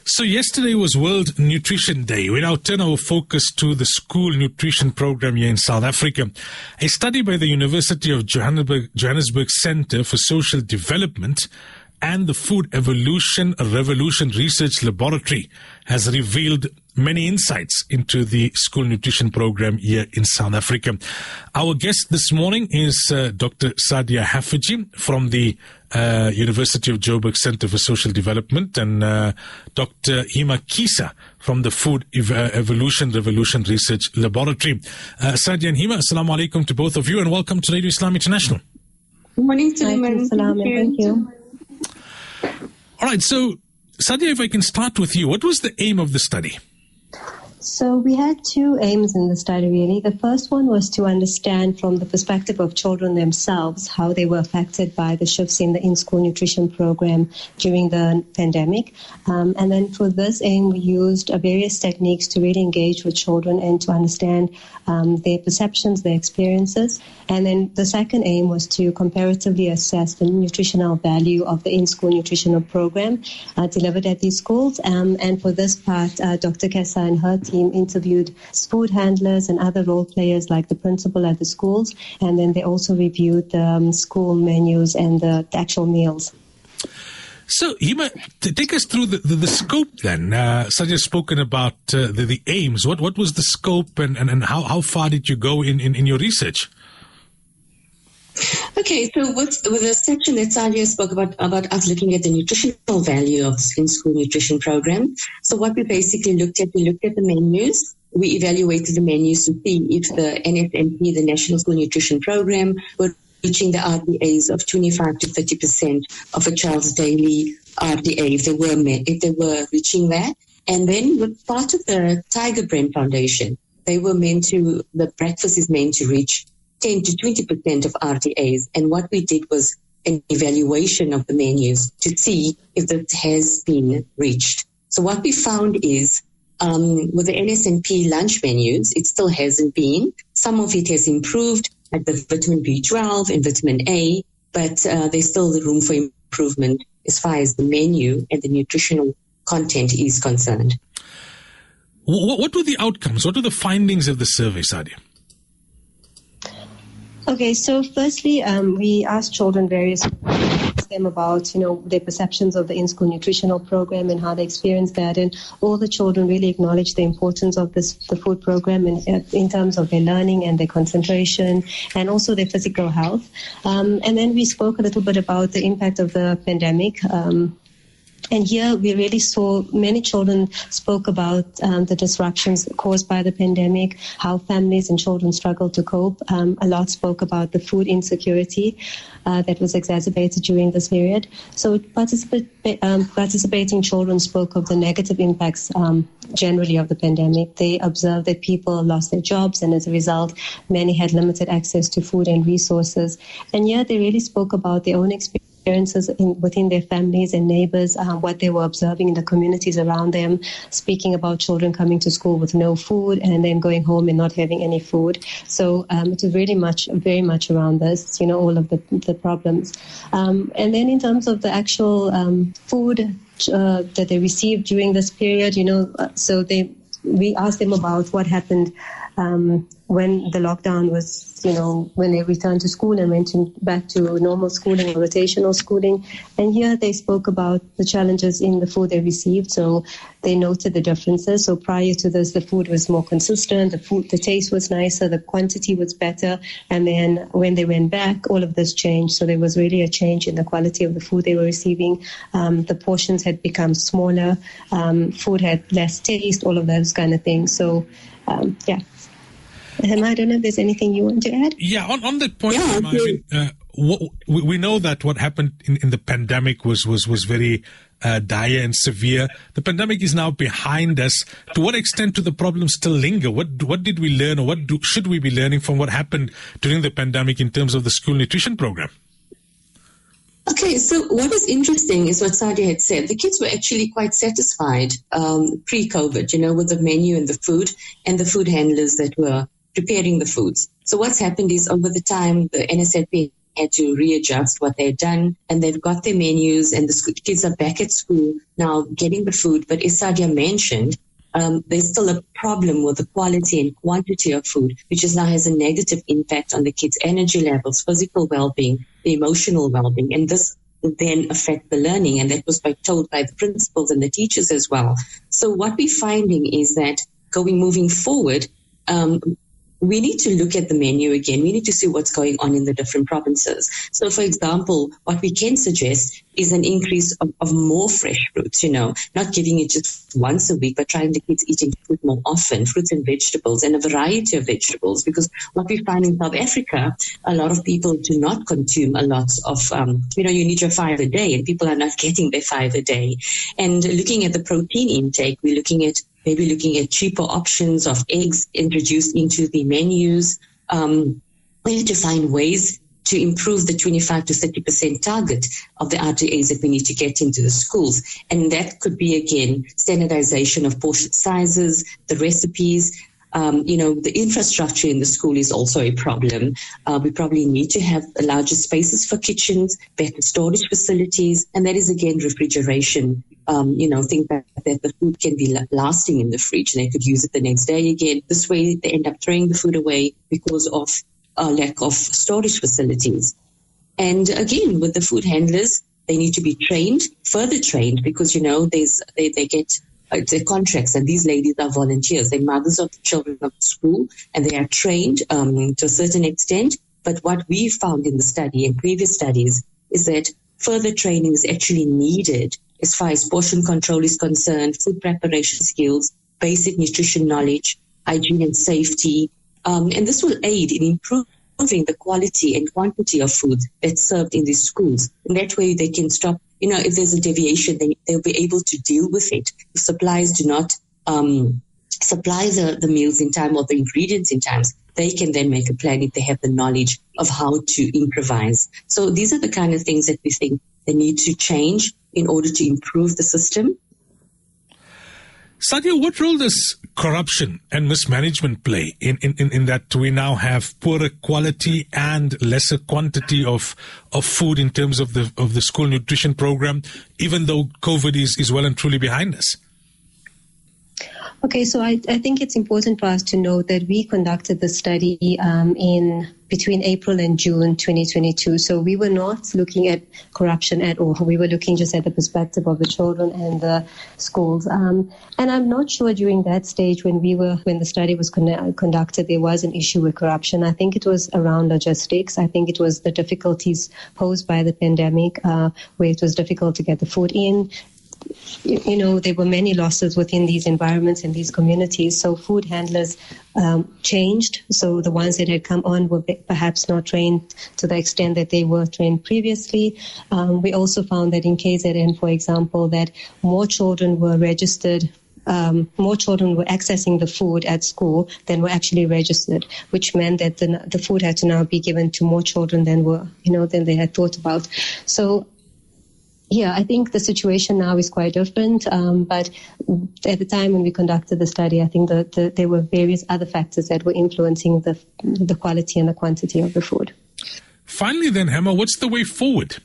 So yesterday was World Nutrition Day. We now turn our focus to the school nutrition program here in South Africa. A study by the University of Johannesburg Center for Social Development and the Food Evolution Revolution Research Laboratory has revealed many insights into the school nutrition program here in South Africa. Our guest this morning is Dr. Sadia Haffajee from the University of Joburg Center for Social Development and Dr. Hima Kisa from the Food Evolution Revolution Research Laboratory. Sadia and Hima, assalamu alaikum to both of you and welcome to Radio Islam International. Good morning, Suleiman. Thank you. All right, so Sadia, if I can start with you, what was the aim of the study? So we had two aims in the study, really. The first one was to understand from the perspective of children themselves how they were affected by the shifts in the in-school nutrition program during the pandemic. And then for this aim, we used various techniques to really engage with children and to understand their perceptions, their experiences. And then the second aim was to comparatively assess the nutritional value of the in-school nutritional program delivered at these schools. And for this part, Dr. Kesa and her team interviewed food handlers and other role players like the principal at the schools, and then they also reviewed the school menus and the actual meals. So, Hima, take us through the scope then. Sadia has spoken about the aims. What was the scope and how far did you go in your research? Okay, so with the section that Sadia spoke about us looking at the nutritional value of the in-school nutrition program. So what we basically looked at the menus. We evaluated the menus to see if the NSNP, the National School Nutrition Program, were reaching the RDAs of 25 to 30% of a child's daily RDA, if they were reaching that. And then with part of the Tiger Brain Foundation, the breakfast is meant to reach 10 to 20% of RDAs. And what we did was an evaluation of the menus to see if that has been reached. So what we found is with the NSNP lunch menus, it still hasn't been. Some of it has improved, like the vitamin B12 and vitamin A, but there's still room for improvement as far as the menu and the nutritional content is concerned. What were the outcomes? What were the findings of the survey, Sadia? Okay, so firstly, we asked children them about, their perceptions of the in-school nutritional program and how they experienced that. And all the children really acknowledged the importance of the food program in terms of their learning and their concentration and also their physical health. And then we spoke a little bit about the impact of the pandemic. And here we really saw many children spoke about the disruptions caused by the pandemic, how families and children struggled to cope. A lot spoke about the food insecurity that was exacerbated during this period. So participating children spoke of the negative impacts generally of the pandemic. They observed that people lost their jobs, and as a result, many had limited access to food and resources. And yeah, they really spoke about their own experiences within their families and neighbors, what they were observing in the communities around them, speaking about children coming to school with no food and then going home and not having any food. So it was very much around this, all of the problems. And then in terms of the actual food that they received during this period, we asked them about what happened when the lockdown was, when they returned to school and went back to normal schooling or rotational schooling. And here they spoke about the challenges in the food they received. So they noted the differences. So prior to this, the food was more consistent. The taste was nicer. The quantity was better. And then when they went back, all of this changed. So there was really a change in the quality of the food they were receiving. The portions had become smaller. Food had less taste, all of those kind of things. So, yeah. I don't know if there's anything you want to add. Yeah, on that point, we know that what happened in the pandemic was very dire and severe. The pandemic is now behind us. To what extent do the problems still linger? What did we learn, or should we be learning from what happened during the pandemic in terms of the school nutrition program? Okay, so what was interesting is what Sadia had said. The kids were actually quite satisfied pre-COVID, with the menu and the food handlers that were preparing the foods. So what's happened is over the time, the NSNP had to readjust what they'd done, and they've got their menus, and the kids are back at school now getting the food. But as Sadia mentioned, there's still a problem with the quality and quantity of food, which now has a negative impact on the kids' energy levels, physical well-being, the emotional well-being, and this then affect the learning. And that was told by the principals and the teachers as well. So what we're finding is that moving forward, we need to look at the menu again. We need to see what's going on in the different provinces. So, for example, what we can suggest is an increase of more fresh fruits, not giving it just once a week, but trying the kids eating fruit more often, fruits and vegetables, and a variety of vegetables. Because what we find in South Africa, a lot of people do not consume a lot of, you need your 5 a day, and people are not getting their 5 a day. And looking at the protein intake, we're looking at cheaper options of eggs introduced into the menus. We need to find ways to improve the 25 to 30% target of the RTAs that we need to get into the schools. And that could be, again, standardization of portion sizes, the recipes. The infrastructure in the school is also a problem. We probably need to have larger spaces for kitchens, better storage facilities, and that is, again, refrigeration. Think that the food can be lasting in the fridge and they could use it the next day again. This way they end up throwing the food away because of lack of storage facilities. And again, with the food handlers, they need to be further trained, because, they get their contracts, and these ladies are volunteers. They're mothers of the children of the school, and they are trained to a certain extent. But what we found in the study and previous studies is that further training is actually needed as far as portion control is concerned, food preparation skills, basic nutrition knowledge, hygiene and safety. And this will aid in improving the quality and quantity of food that's served in these schools. And that way they can stop, if there's a deviation, they'll be able to deal with it. If suppliers do not supply the meals in time or the ingredients in time, they can then make a plan if they have the knowledge of how to improvise. So these are the kind of things that we think they need to change in order to improve the system. Sadia, what role does corruption and mismanagement play in that we now have poorer quality and lesser quantity of food in terms of the school nutrition program, even though COVID is well and truly behind us? Okay, so I think it's important for us to know that we conducted the study in between April and June 2022. So we were not looking at corruption at all. We were looking just at the perspective of the children and the schools. And I'm not sure during that stage when the study was conducted, there was an issue with corruption. I think it was around logistics. I think it was the difficulties posed by the pandemic, where it was difficult to get the food in. There were many losses within these environments and these communities. So food handlers changed. So the ones that had come on were perhaps not trained to the extent that they were trained previously. We also found that in KZN, for example, that more children were registered. More children were accessing the food at school than were actually registered, which meant that the food had to now be given to more children than they had thought about. So, yeah, I think the situation now is quite different. But at the time when we conducted the study, I think that there were various other factors that were influencing the quality and the quantity of the food. Finally, then, Hema, what's the way forward?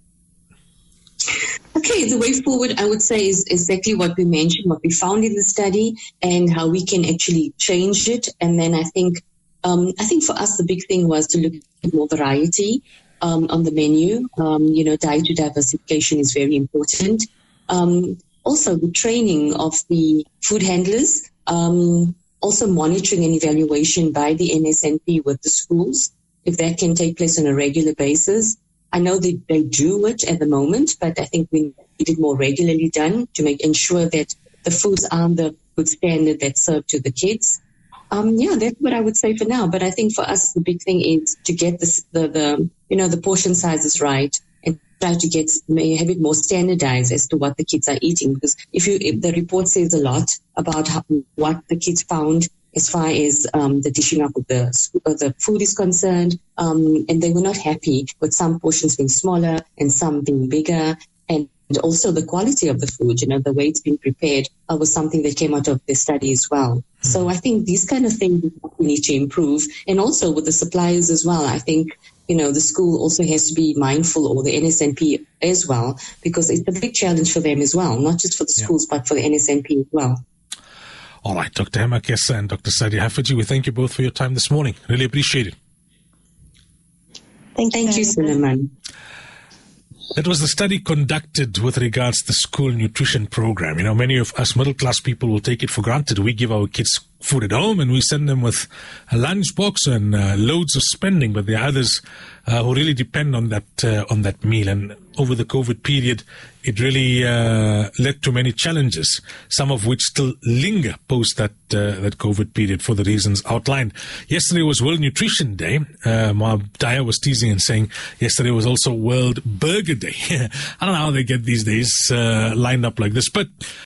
Okay, the way forward, I would say, is exactly what we mentioned, what we found in the study, and how we can actually change it. And then I think for us, the big thing was to look at more variety on the menu. Dietary diversification is very important. Also, the training of the food handlers, also monitoring and evaluation by the NSNP with the schools, if that can take place on a regular basis. I know that they do it at the moment, but I think we need it more regularly done to ensure that the foods are on the good standard that's served to the kids. That's what I would say for now. But I think for us, the big thing is to get the portion sizes right and try to have it more standardized as to what the kids are eating. Because if the report says a lot about what the kids found as far as the dishing up of the food is concerned, and they were not happy with some portions being smaller and some being bigger, and also the quality of the food, the way it's been prepared was something that came out of the study as well. So I think these kind of things we need to improve, and also with the suppliers as well. I think the school also has to be mindful, or the NSNP as well, because it's a big challenge for them as well, not just for the schools, but for the NSNP as well. All right, Dr. Hema Kesa and Dr. Sadia Haffajee, we thank you both for your time this morning. Really appreciate it. Thank you, Suleiman. That was the study conducted with regards to the school nutrition program. Many of us middle-class people will take it for granted. We give our kids food at home and we send them with a lunchbox and loads of spending, but there are others who really depend on that meal. And over the COVID period, it really led to many challenges, some of which still linger post that COVID period for the reasons outlined. Yesterday was World Nutrition Day. Moab Daya was teasing and saying yesterday was also World Burger Day. I don't know how they get these days lined up like this, but